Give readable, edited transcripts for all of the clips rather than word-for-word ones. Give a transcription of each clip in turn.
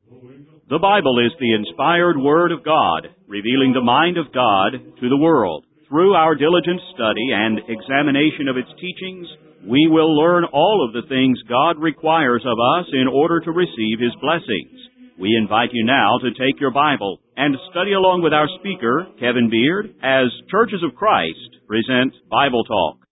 The Bible is the inspired Word of God, revealing the mind of God to the world. Through our diligent study and examination of its teachings, we will learn all of the things God requires of us in order to receive His blessings. We invite you now to take your Bible and study along with our speaker, Kevin Beard, as Churches of Christ present Bible Talk.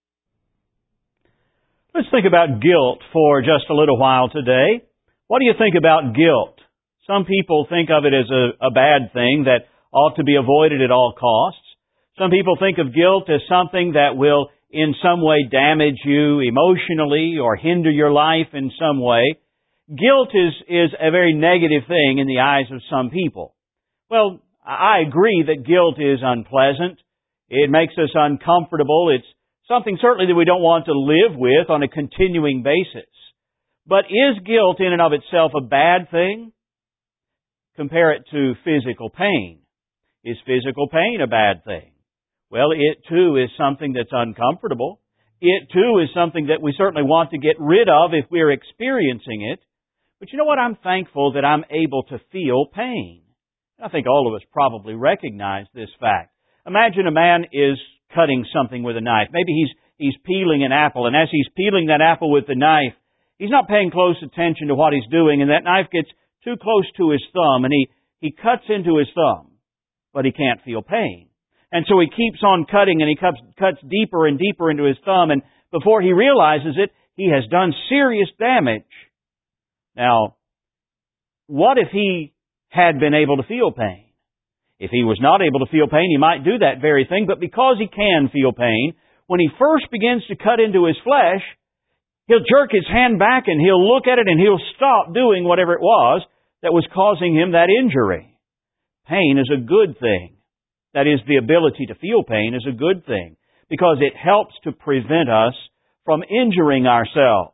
Let's think about guilt for just a little while today. What do you think about guilt? Some people think of it as a bad thing that ought to be avoided at all costs. Some people think of guilt as something that will in some way damage you emotionally or hinder your life in some way. Guilt is a very negative thing in the eyes of some people. Well, I agree that guilt is unpleasant. It makes us uncomfortable. It's something certainly that we don't want to live with on a continuing basis. But is guilt in and of itself a bad thing? Compare it to physical pain. Is physical pain a bad thing? Well, it too is something that's uncomfortable. It too is something that we certainly want to get rid of if we're experiencing it. But you know what? I'm thankful that I'm able to feel pain. I think all of us probably recognize this fact. Imagine a man is cutting something with a knife. Maybe he's peeling an apple, and as he's peeling that apple with the knife, he's not paying close attention to what he's doing, and that knife gets too close to his thumb, and he cuts into his thumb, but he can't feel pain. And so he keeps on cutting, and he cuts deeper and deeper into his thumb, and before he realizes it, he has done serious damage. Now, what if he had been able to feel pain? If he was not able to feel pain, he might do that very thing, but because he can feel pain, when he first begins to cut into his flesh, he'll jerk his hand back and he'll look at it and he'll stop doing whatever it was that was causing him that injury. Pain is a good thing. That is, the ability to feel pain is a good thing because it helps to prevent us from injuring ourselves.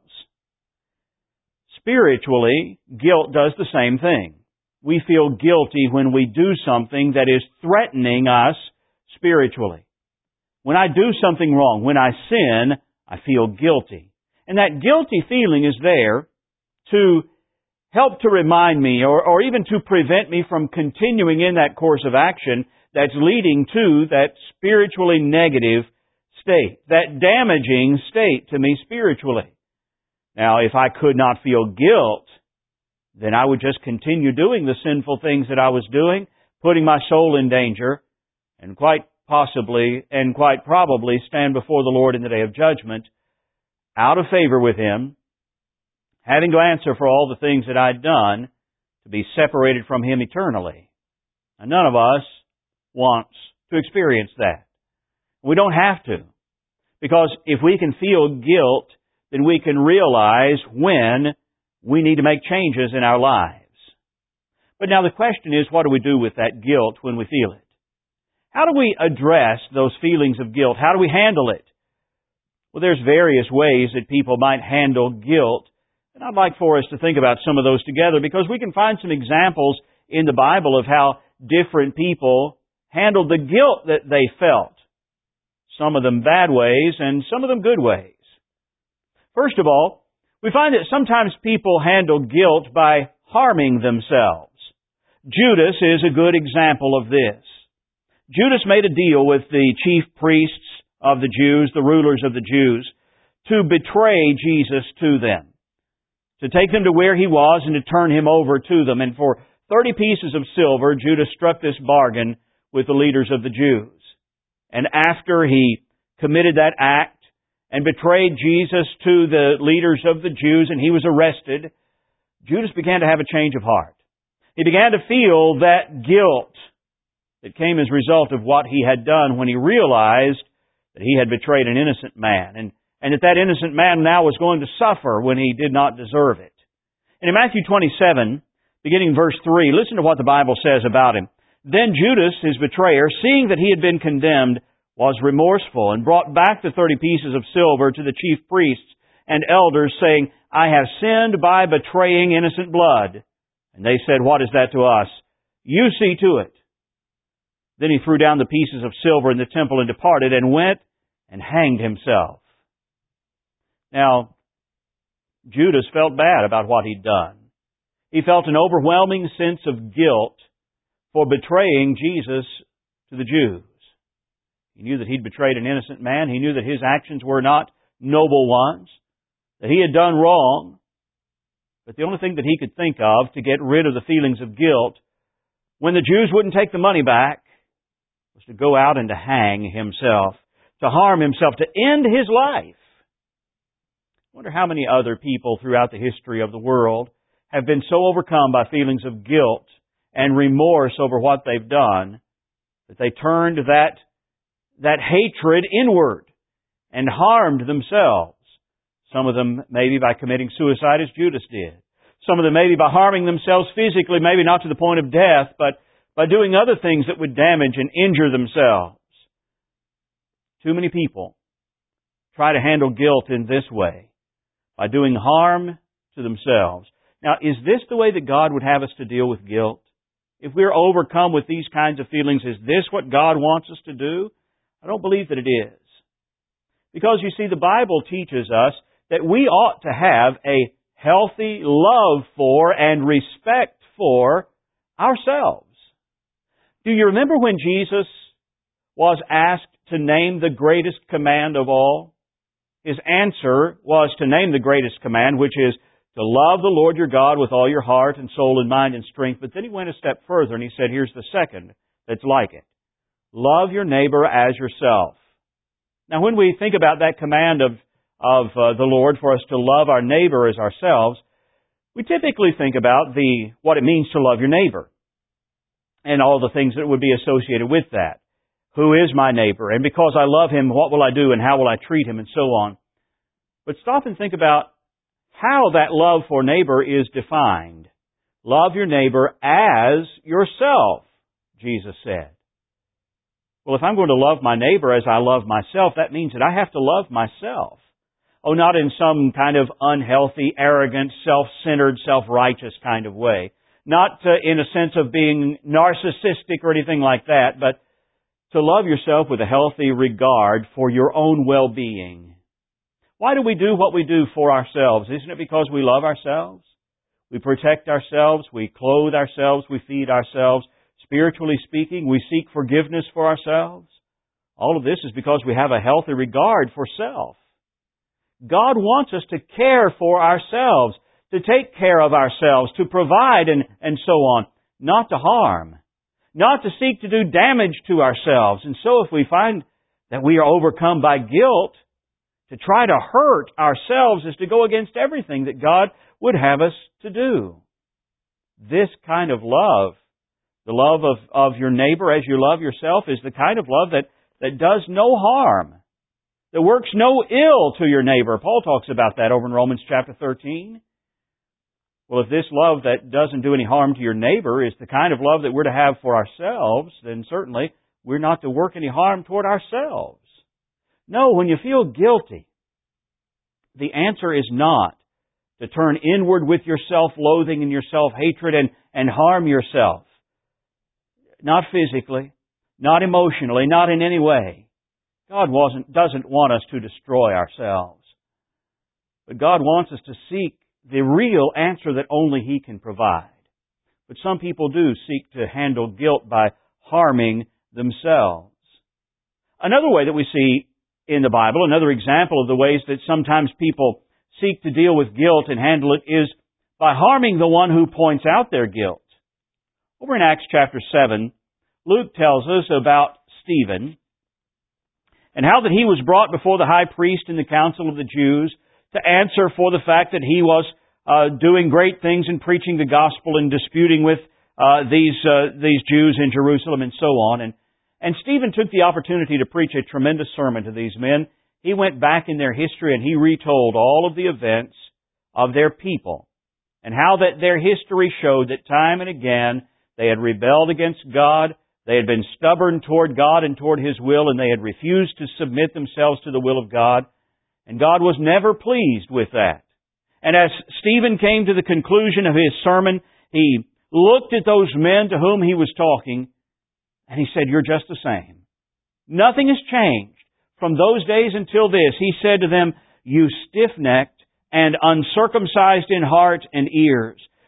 Spiritually, guilt does the same thing. We feel guilty when we do something that is threatening us spiritually. When I do something wrong, when I sin, I feel guilty. And that guilty feeling is there to help to remind me or even to prevent me from continuing in that course of action that's leading to that spiritually negative state, that damaging state to me spiritually. Now, if I could not feel guilt, then I would just continue doing the sinful things that I was doing, putting my soul in danger, and quite possibly and quite probably stand before the Lord in the day of judgment, out of favor with Him, having to answer for all the things that I'd done, to be separated from Him eternally. And none of us wants to experience that. We don't have to. Because if we can feel guilt, then we can realize when we need to make changes in our lives. But now the question is, what do we do with that guilt when we feel it? How do we address those feelings of guilt? How do we handle it? Well, there's various ways that people might handle guilt, and I'd like for us to think about some of those together because we can find some examples in the Bible of how different people handled the guilt that they felt. Some of them bad ways and some of them good ways. First of all, we find that sometimes people handle guilt by harming themselves. Judas is a good example of this. Judas made a deal with the chief priests of the Jews, the rulers of the Jews, to betray Jesus to them, to take them to where He was and to turn Him over to them. And for 30 pieces of silver, Judas struck this bargain with the leaders of the Jews. And after he committed that act and betrayed Jesus to the leaders of the Jews and he was arrested, Judas began to have a change of heart. He began to feel that guilt that came as a result of what he had done when he realized that he had betrayed an innocent man, and that innocent man now was going to suffer when he did not deserve it. And in Matthew 27, beginning verse 3, listen to what the Bible says about him. Then Judas, his betrayer, seeing that he had been condemned, was remorseful and brought back the 30 pieces of silver to the chief priests and elders, saying, I have sinned by betraying innocent blood. And they said, what is that to us? You see to it. Then he threw down the pieces of silver in the temple and departed and went and hanged himself. Now, Judas felt bad about what he'd done. He felt an overwhelming sense of guilt for betraying Jesus to the Jews. He knew that he'd betrayed an innocent man. He knew that his actions were not noble ones, that he had done wrong. But the only thing that he could think of to get rid of the feelings of guilt when the Jews wouldn't take the money back was to go out and to hang himself, to harm himself, to end his life. I wonder how many other people throughout the history of the world have been so overcome by feelings of guilt and remorse over what they've done that they turned that hatred inward and harmed themselves. Some of them maybe by committing suicide as Judas did. Some of them maybe by harming themselves physically, maybe not to the point of death, but by doing other things that would damage and injure themselves. Too many people try to handle guilt in this way, by doing harm to themselves. Now, is this the way that God would have us to deal with guilt? If we're overcome with these kinds of feelings, is this what God wants us to do? I don't believe that it is. Because you see, the Bible teaches us that we ought to have a healthy love for and respect for ourselves. Do you remember when Jesus was asked to name the greatest command of all? His answer was to name the greatest command, which is to love the Lord your God with all your heart and soul and mind and strength. But then he went a step further and he said, here's the second that's like it. Love your neighbor as yourself. Now, when we think about that command of the Lord for us to love our neighbor as ourselves, we typically think about what it means to love your neighbor and all the things that would be associated with that. Who is my neighbor? And because I love him, what will I do and how will I treat him and so on. But stop and think about how that love for neighbor is defined. Love your neighbor as yourself, Jesus said. Well, if I'm going to love my neighbor as I love myself, that means that I have to love myself. Oh, not in some kind of unhealthy, arrogant, self-centered, self-righteous kind of way. Not in a sense of being narcissistic or anything like that, but to love yourself with a healthy regard for your own well-being. Why do we do what we do for ourselves? Isn't it because we love ourselves? We protect ourselves, we clothe ourselves, we feed ourselves. Spiritually speaking, we seek forgiveness for ourselves. All of this is because we have a healthy regard for self. God wants us to care for ourselves, to take care of ourselves, to provide and so on, not to harm, not to seek to do damage to ourselves. And so if we find that we are overcome by guilt, to try to hurt ourselves is to go against everything that God would have us to do. This kind of love, the love of your neighbor as you love yourself, is the kind of love that does no harm, that works no ill to your neighbor. Paul talks about that over in Romans chapter 13. Well, if this love that doesn't do any harm to your neighbor is the kind of love that we're to have for ourselves, then certainly we're not to work any harm toward ourselves. No, when you feel guilty, the answer is not to turn inward with your self-loathing and your self-hatred and harm yourself. Not physically, not emotionally, not in any way. God doesn't want us to destroy ourselves. But God wants us to seek the real answer that only He can provide. But some people do seek to handle guilt by harming themselves. Another way that we see in the Bible, another example of the ways that sometimes people seek to deal with guilt and handle it, is by harming the one who points out their guilt. Over in Acts chapter 7, Luke tells us about Stephen and how that he was brought before the high priest in the council of the Jews to answer for the fact that he was doing great things in preaching the gospel and disputing with these Jews in Jerusalem and so on. And Stephen took the opportunity to preach a tremendous sermon to these men. He went back in their history and he retold all of the events of their people and how that their history showed that time and again they had rebelled against God, they had been stubborn toward God and toward His will, and they had refused to submit themselves to the will of God. And God was never pleased with that. And as Stephen came to the conclusion of his sermon, he looked at those men to whom he was talking, and he said, "You're just the same. Nothing has changed from those days until this." He said to them, "You stiff-necked and uncircumcised in heart and ears,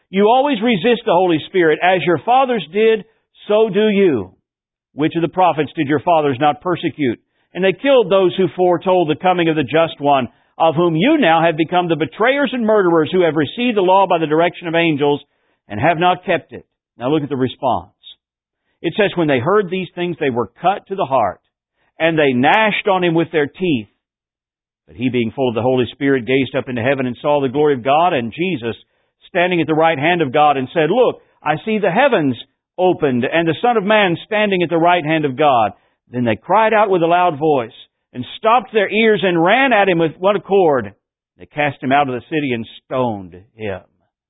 You always resist the Holy Spirit. As your fathers did, so do you. Which of the prophets did your fathers not persecute? And they killed those who foretold the coming of the Just One, of whom you now have become the betrayers and murderers, who have received the law by the direction of angels and have not kept it. Now look at the response. It says, when they heard these things, they were cut to the heart, and they gnashed on him with their teeth. But he, being full of the Holy Spirit, gazed up into heaven and saw the glory of God and Jesus standing at the right hand of God, and said, Look, I see the heavens opened, and the Son of Man standing at the right hand of God. Then they cried out with a loud voice, and stopped their ears, and ran at him with one accord. They cast him out of the city and stoned him.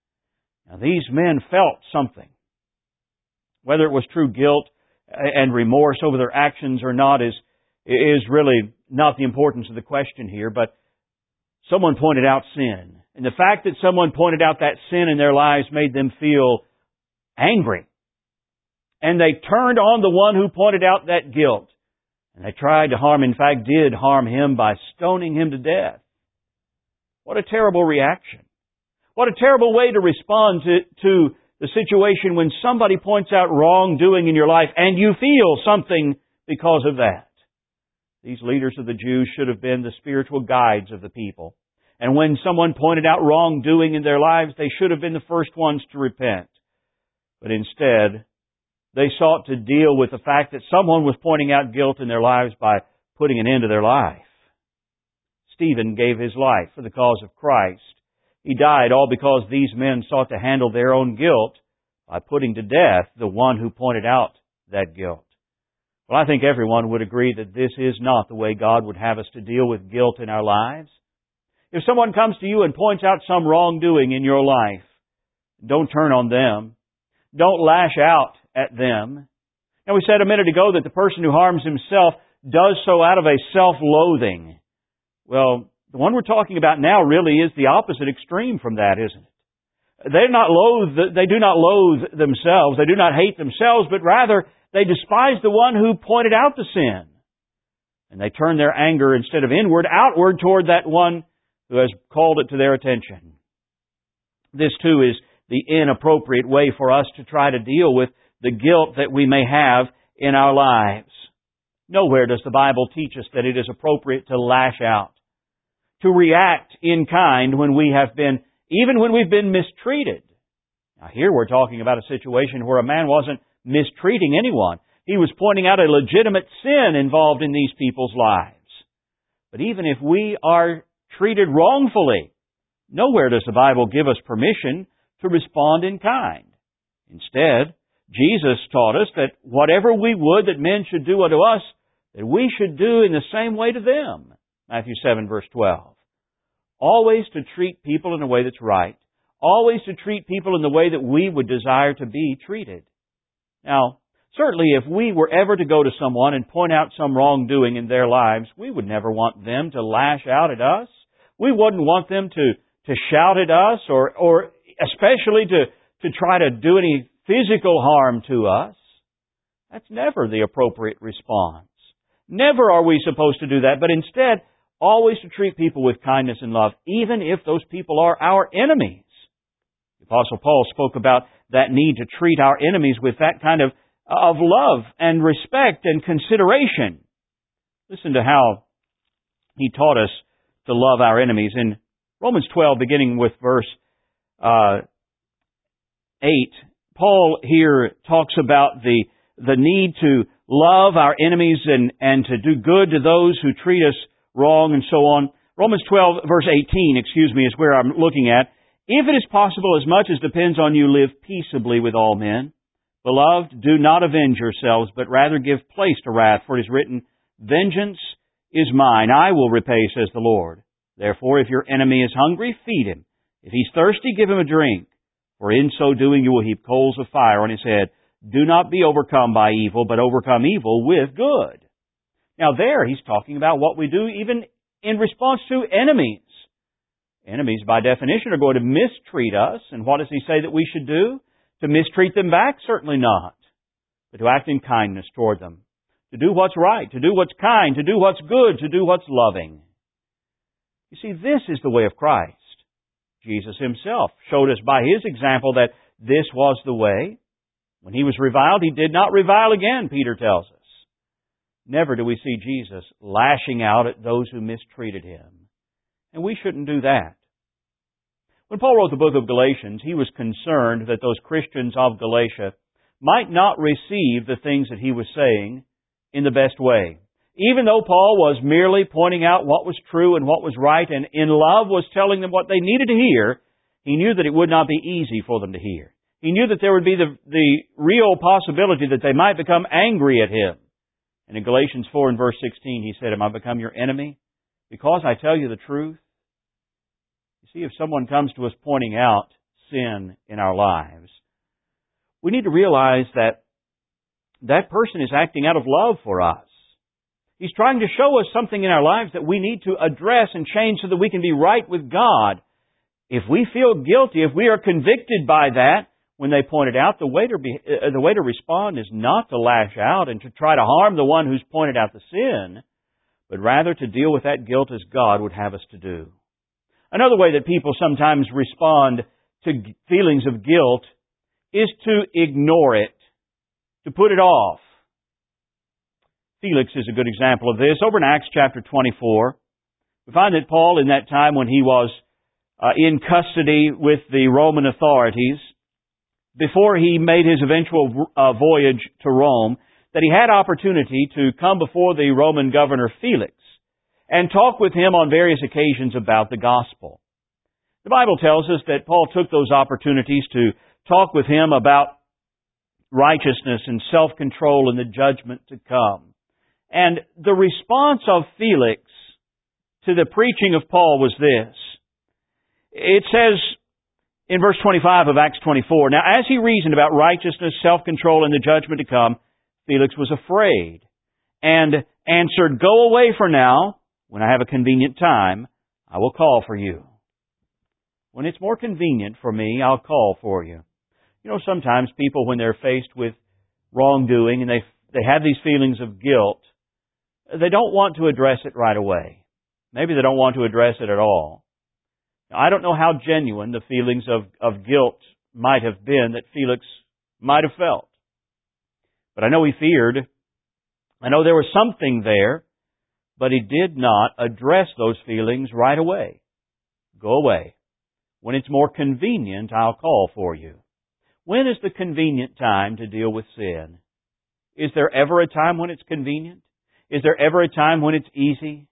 Now these men felt something. Whether it was true guilt and remorse over their actions or not is really not the importance of the question here, but someone pointed out sin. And the fact that someone pointed out that sin in their lives made them feel angry. And they turned on the one who pointed out that guilt. And they tried to harm, in fact, did harm him by stoning him to death. What a terrible reaction. What a terrible way to respond to the situation when somebody points out wrongdoing in your life and you feel something because of that. These leaders of the Jews should have been the spiritual guides of the people. And when someone pointed out wrongdoing in their lives, they should have been the first ones to repent. But instead, they sought to deal with the fact that someone was pointing out guilt in their lives by putting an end to their life. Stephen gave his life for the cause of Christ. He died all because these men sought to handle their own guilt by putting to death the one who pointed out that guilt. Well, I think everyone would agree that this is not the way God would have us to deal with guilt in our lives. If someone comes to you and points out some wrongdoing in your life, don't turn on them. Don't lash out at them. Now, we said a minute ago that the person who harms himself does so out of a self-loathing. Well, the one we're talking about now really is the opposite extreme from that, isn't it? They do not loathe themselves. They do not hate themselves, but rather they despise the one who pointed out the sin. And they turn their anger instead of inward, outward toward that one who has called it to their attention. This too is the inappropriate way for us to try to deal with the guilt that we may have in our lives. Nowhere does the Bible teach us that it is appropriate to lash out, to react in kind when we have been, even when we've been mistreated. Now here we're talking about a situation where a man wasn't mistreating anyone. He was pointing out a legitimate sin involved in these people's lives. But even if we are treated wrongfully, nowhere does the Bible give us permission to respond in kind. Instead, Jesus taught us that whatever we would that men should do unto us, that we should do in the same way to them. Matthew 7, verse 12. Always to treat people in a way that's right. Always to treat people in the way that we would desire to be treated. Now, certainly if we were ever to go to someone and point out some wrongdoing in their lives, we would never want them to lash out at us. We wouldn't want them to shout at us or especially to try to do any physical harm to us. That's never the appropriate response. Never are we supposed to do that, but instead, always to treat people with kindness and love, even if those people are our enemies. The Apostle Paul spoke about that need to treat our enemies with that kind of love and respect and consideration. Listen to how he taught us to love our enemies. In Romans 12, beginning with verse 8, Paul here talks about the need to love our enemies and to do good to those who treat us wrong and so on. Romans 12, verse 18, is where I'm looking at. If it is possible, as much as depends on you, live peaceably with all men. Beloved, do not avenge yourselves, but rather give place to wrath, for it is written, Vengeance is mine, I will repay, says the Lord. Therefore, if your enemy is hungry, feed him. If he's thirsty, give him a drink. For in so doing you will heap coals of fire on his head. Do not be overcome by evil, but overcome evil with good. Now there, he's talking about what we do even in response to enemies. Enemies, by definition, are going to mistreat us. And what does he say that we should do? To mistreat them back? Certainly not. But to act in kindness toward them. To do what's right. To do what's kind. To do what's good. To do what's loving. You see, this is the way of Christ. Jesus Himself showed us by His example that this was the way. When He was reviled, He did not revile again, Peter tells us. Never do we see Jesus lashing out at those who mistreated Him. And we shouldn't do that. When Paul wrote the book of Galatians, he was concerned that those Christians of Galatia might not receive the things that he was saying in the best way. Even though Paul was merely pointing out what was true and what was right, and in love was telling them what they needed to hear, he knew that it would not be easy for them to hear. He knew that there would be the real possibility that they might become angry at him. And in Galatians 4 and verse 16, he said, "Am I become your enemy because I tell you the truth?" You see, if someone comes to us pointing out sin in our lives, we need to realize that that person is acting out of love for us. He's trying to show us something in our lives that we need to address and change so that we can be right with God. If we feel guilty, if we are convicted by that, when they point it out, the way to respond is not to lash out and to try to harm the one who's pointed out the sin, but rather to deal with that guilt as God would have us to do. Another way that people sometimes respond to feelings of guilt is to ignore it, to put it off. Felix is a good example of this. Over in Acts chapter 24, we find that Paul, in that time when he was in custody with the Roman authorities, before he made his eventual voyage to Rome, that he had opportunity to come before the Roman governor Felix and talk with him on various occasions about the gospel. The Bible tells us that Paul took those opportunities to talk with him about righteousness and self-control and the judgment to come. And the response of Felix to the preaching of Paul was this. It says in verse 25 of Acts 24, "Now as he reasoned about righteousness, self-control, and the judgment to come, Felix was afraid and answered, 'Go away for now. When I have a convenient time, I will call for you.'" When it's more convenient for me, I'll call for you. You know, sometimes people, when they're faced with wrongdoing and they have these feelings of guilt, they don't want to address it right away. Maybe they don't want to address it at all. Now, I don't know how genuine the feelings of guilt might have been that Felix might have felt. But I know he feared. I know there was something there, but he did not address those feelings right away. Go away. When it's more convenient, I'll call for you. When is the convenient time to deal with sin? Is there ever a time when it's convenient? Is there ever a time when it's easy?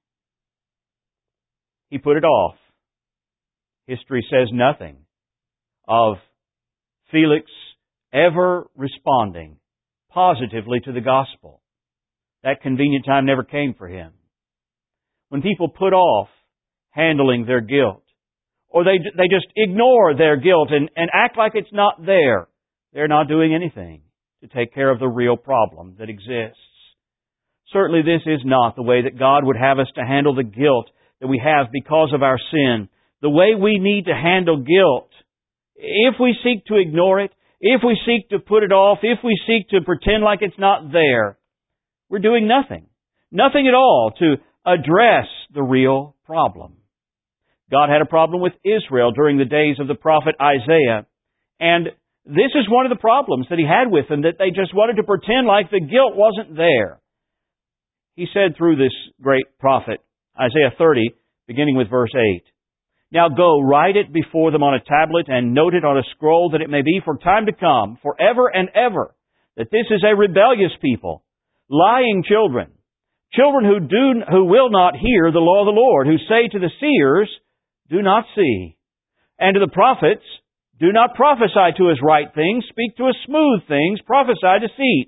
He put it off. History says nothing of Felix ever responding positively to the gospel. That convenient time never came for him. When people put off handling their guilt, or they just ignore their guilt and act like it's not there, they're not doing anything to take care of the real problem that exists. Certainly this is not the way that God would have us to handle the guilt that we have because of our sin. The way we need to handle guilt, if we seek to ignore it, if we seek to put it off, if we seek to pretend like it's not there, we're doing nothing. Nothing at all to address the real problem. God had a problem with Israel during the days of the prophet Isaiah. And this is one of the problems that He had with them, that they just wanted to pretend like the guilt wasn't there. He said through this great prophet, Isaiah 30, beginning with verse 8, "Now go, write it before them on a tablet and note it on a scroll, that it may be for time to come, forever and ever, that this is a rebellious people, lying children, children who will not hear the law of the Lord, who say to the seers, 'Do not see,' and to the prophets, 'Do not prophesy to us right things, speak to us smooth things, prophesy deceits.'"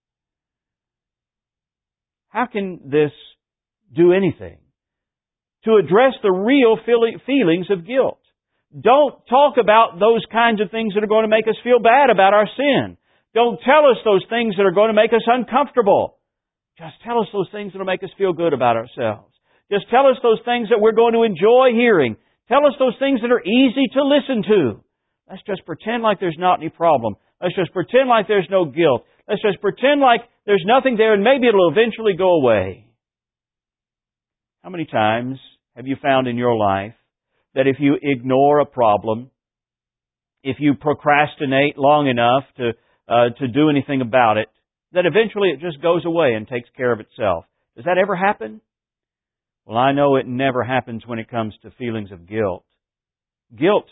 How can this do anything to address the real feelings of guilt? Don't talk about those kinds of things that are going to make us feel bad about our sin. Don't tell us those things that are going to make us uncomfortable. Just tell us those things that will make us feel good about ourselves. Just tell us those things that we're going to enjoy hearing. Tell us those things that are easy to listen to. Let's just pretend like there's not any problem. Let's just pretend like there's no guilt. Let's just pretend like there's nothing there, and maybe it'll eventually go away. How many times have you found in your life that if you ignore a problem, if you procrastinate long enough to do anything about it, that eventually it just goes away and takes care of itself. Does that ever happen? Well, I know it never happens when it comes to feelings of guilt. Guilt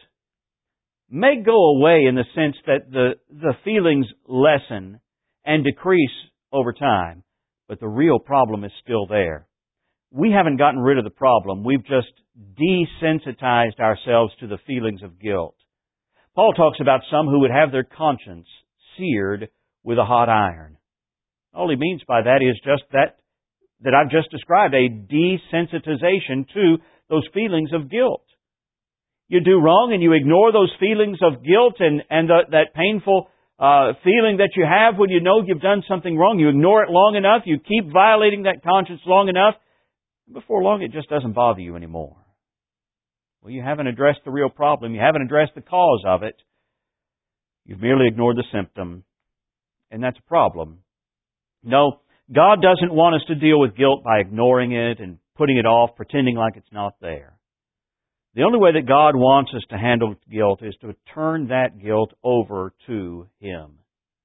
may go away in the sense that the feelings lessen and decrease over time, but the real problem is still there. We haven't gotten rid of the problem. We've just desensitized ourselves to the feelings of guilt. Paul talks about some who would have their conscience seared with a hot iron. All he means by that is just that I've just described, a desensitization to those feelings of guilt. You do wrong and you ignore those feelings of guilt and that painful feeling that you have when you know you've done something wrong. You ignore it long enough. You keep violating that conscience long enough. Before long, it just doesn't bother you anymore. Well, you haven't addressed the real problem. You haven't addressed the cause of it. You've merely ignored the symptom. And that's a problem. No, God doesn't want us to deal with guilt by ignoring it and putting it off, pretending like it's not there. The only way that God wants us to handle guilt is to turn that guilt over to Him.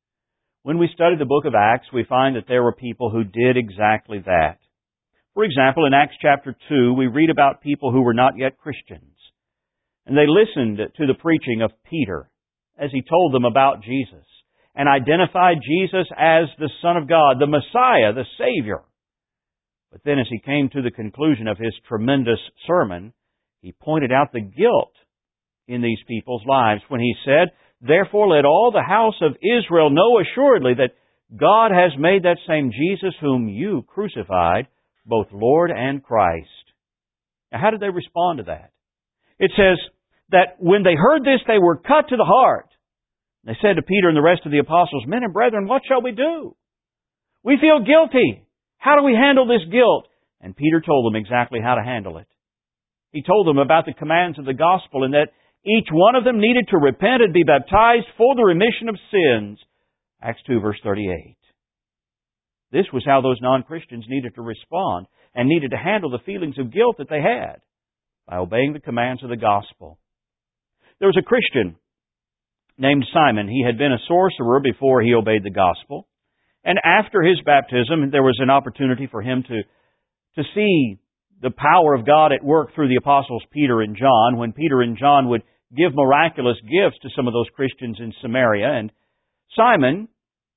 When we study the book of Acts, we find that there were people who did exactly that. For example, in Acts chapter 2, we read about people who were not yet Christians. And they listened to the preaching of Peter as he told them about Jesus and identified Jesus as the Son of God, the Messiah, the Savior. But then as he came to the conclusion of his tremendous sermon, he pointed out the guilt in these people's lives when he said, "Therefore let all the house of Israel know assuredly that God has made that same Jesus whom you crucified, both Lord and Christ." Now, how did they respond to that? It says that when they heard this, they were cut to the heart. They said to Peter and the rest of the apostles, "Men and brethren, what shall we do? We feel guilty. How do we handle this guilt?" And Peter told them exactly how to handle it. He told them about the commands of the gospel and that each one of them needed to repent and be baptized for the remission of sins. Acts 2 verse 38. This was how those non-Christians needed to respond and needed to handle the feelings of guilt that they had by obeying the commands of the gospel. There was a Christian named Simon. He had been a sorcerer before he obeyed the gospel. And after his baptism, there was an opportunity for him to see the power of God at work through the apostles Peter and John, when Peter and John would give miraculous gifts to some of those Christians in Samaria. And Simon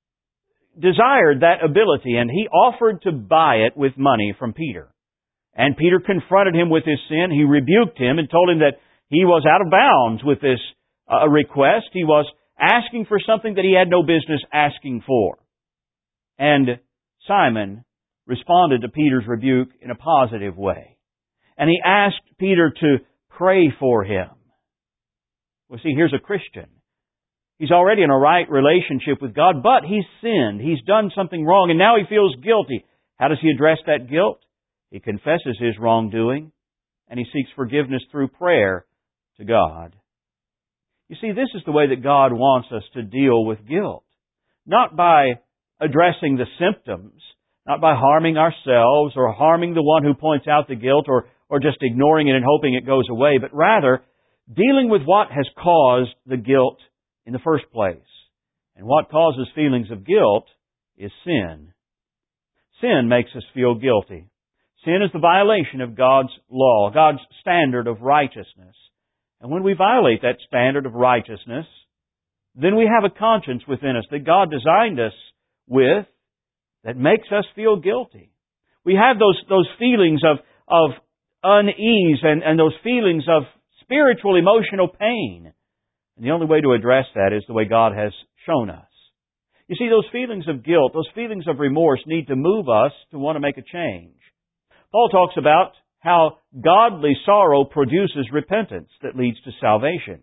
desired that ability, and he offered to buy it with money from Peter. And Peter confronted him with his sin. He rebuked him and told him that he was out of bounds with this request. He was asking for something that he had no business asking for. And Simon responded to Peter's rebuke in a positive way. And he asked Peter to pray for him. Well, see, here's a Christian. He's already in a right relationship with God, but he's sinned. He's done something wrong, and now he feels guilty. How does he address that guilt? He confesses his wrongdoing, and he seeks forgiveness through prayer to God. You see, this is the way that God wants us to deal with guilt. Not by addressing the symptoms, not by harming ourselves or harming the one who points out the guilt or just ignoring it and hoping it goes away, but rather dealing with what has caused the guilt in the first place. And what causes feelings of guilt is sin. Sin makes us feel guilty. Sin is the violation of God's law, God's standard of righteousness. And when we violate that standard of righteousness, then we have a conscience within us that God designed us with that makes us feel guilty. We have those feelings of unease and those feelings of spiritual, emotional pain. And the only way to address that is the way God has shown us. You see, those feelings of guilt, those feelings of remorse need to move us to want to make a change. Paul talks about how godly sorrow produces repentance that leads to salvation.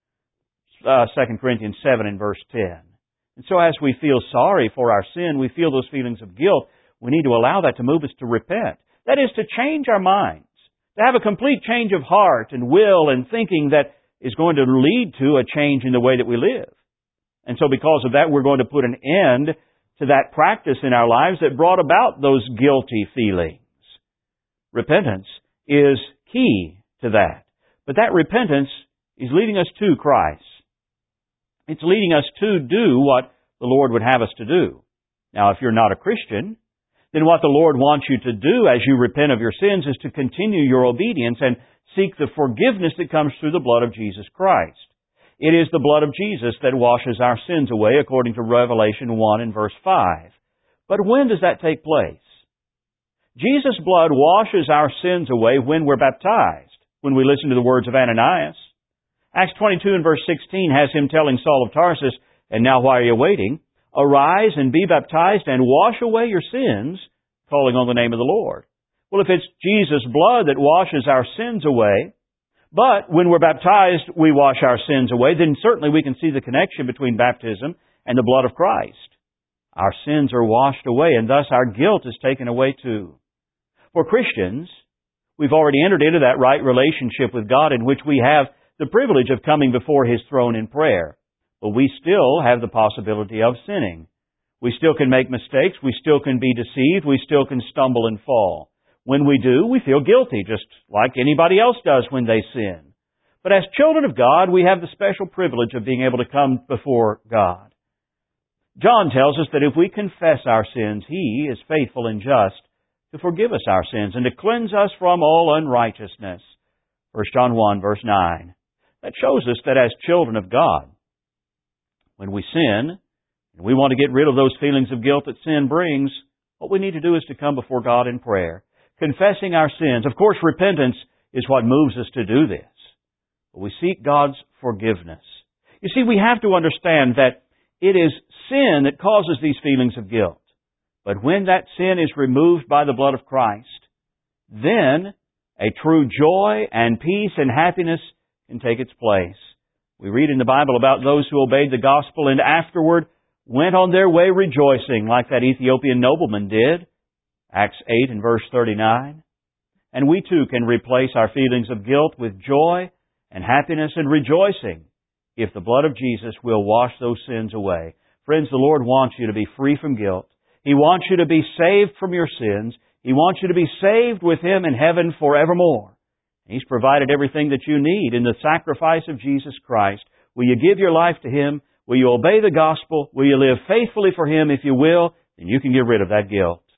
2 Corinthians 7 and verse 10. And so as we feel sorry for our sin, we feel those feelings of guilt, we need to allow that to move us to repent. That is to change our minds, to have a complete change of heart and will and thinking that is going to lead to a change in the way that we live. And so because of that, we're going to put an end to that practice in our lives that brought about those guilty feelings. Repentance is key to that. But that repentance is leading us to Christ. It's leading us to do what the Lord would have us to do. Now, if you're not a Christian, then what the Lord wants you to do as you repent of your sins is to continue your obedience and seek the forgiveness that comes through the blood of Jesus Christ. It is the blood of Jesus that washes our sins away, according to Revelation 1 and verse 5. But when does that take place? Jesus' blood washes our sins away when we're baptized, when we listen to the words of Ananias. Acts 22 and verse 16 has him telling Saul of Tarsus, "And now why are you waiting? Arise and be baptized and wash away your sins, calling on the name of the Lord." Well, if it's Jesus' blood that washes our sins away, but when we're baptized we wash our sins away, then certainly we can see the connection between baptism and the blood of Christ. Our sins are washed away, and thus our guilt is taken away too. For Christians, we've already entered into that right relationship with God in which we have the privilege of coming before His throne in prayer. But we still have the possibility of sinning. We still can make mistakes. We still can be deceived. We still can stumble and fall. When we do, we feel guilty, just like anybody else does when they sin. But as children of God, we have the special privilege of being able to come before God. John tells us that if we confess our sins, He is faithful and just to forgive us our sins and to cleanse us from all unrighteousness. 1 John 1, verse 9. That shows us that as children of God, when we sin, and we want to get rid of those feelings of guilt that sin brings, what we need to do is to come before God in prayer, confessing our sins. Of course, repentance is what moves us to do this. But we seek God's forgiveness. You see, we have to understand that it is sin that causes these feelings of guilt. But when that sin is removed by the blood of Christ, then a true joy and peace and happiness can take its place. We read in the Bible about those who obeyed the gospel and afterward went on their way rejoicing, like that Ethiopian nobleman did. Acts 8 and verse 39. And we too can replace our feelings of guilt with joy and happiness and rejoicing if the blood of Jesus will wash those sins away. Friends, the Lord wants you to be free from guilt. He wants you to be saved from your sins. He wants you to be saved with Him in heaven forevermore. He's provided everything that you need in the sacrifice of Jesus Christ. Will you give your life to Him? Will you obey the gospel? Will you live faithfully for Him? If you will, then you can get rid of that guilt.